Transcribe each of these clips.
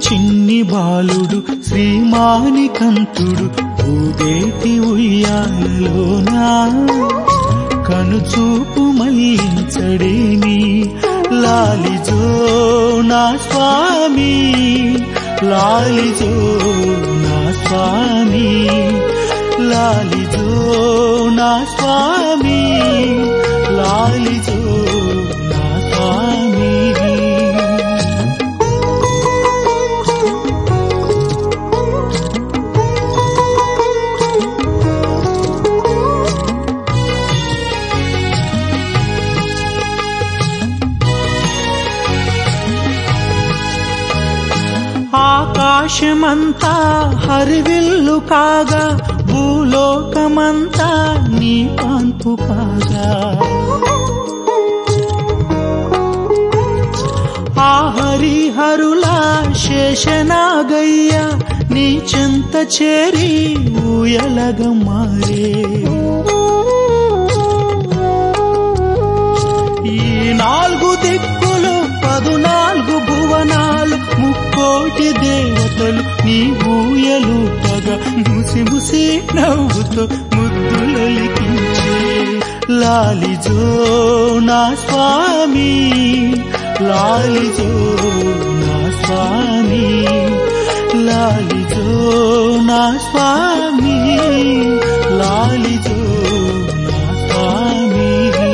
చిన్ని బాలుడు శ్రీమానికంతుడు ఊగేటి ఉయ్యాలలోనా కనుచూపు మళ్లించడేమి లాలిజో నా స్వామి లాలిజో నా స్వామి లాలిజో నా స్వామి లాలిజో నా స్వామి ఆకాశమంతా హరివిల్లు కాగా భూలోకమంతా నీ పాన్పు కాగా ఆ హరిహరులా శేషనాగయ్య నీ చెంత చేరి ఊయలగ మారే ఈ 4 దిక్కులు 14 భువనాలు ముక్కోటి దేవతలు నీ ఊయలూపగా ముసి ముసి నవ్వుతో ముద్దులొలికించే లాలిజో నా స్వామి లాలిజో నా స్వామి లాలిజో నా స్వామి లాలిజో నా స్వామి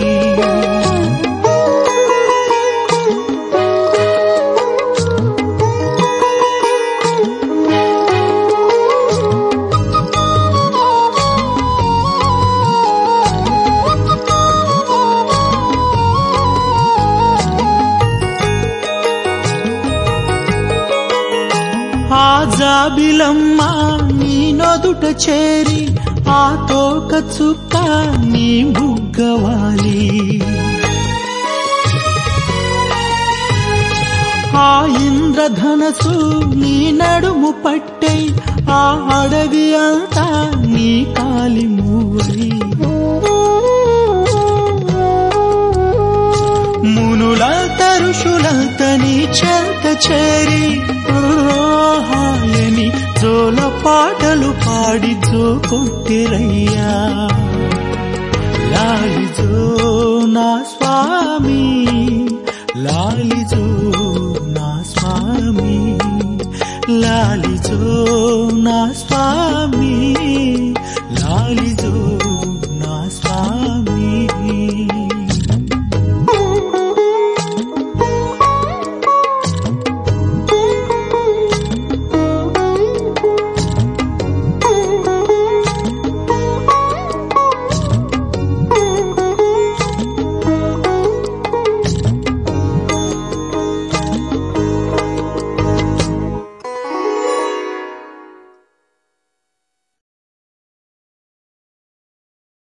ఆ జాబిలమ్మ నీ నొదుట చేరి ఆ తోక చుక్క నీ బుగ్గవాలి ఆ ఇంద్రధనసు నీ నడుము పట్టై ఆ అడవి అంతా నీ కాలి మూవై మునులంత ఋషులంత నీ చెంత చేరి హాయని జోల పాటలు పాడి జో కొట్టిరయ్యా లాలిజో నా స్వామి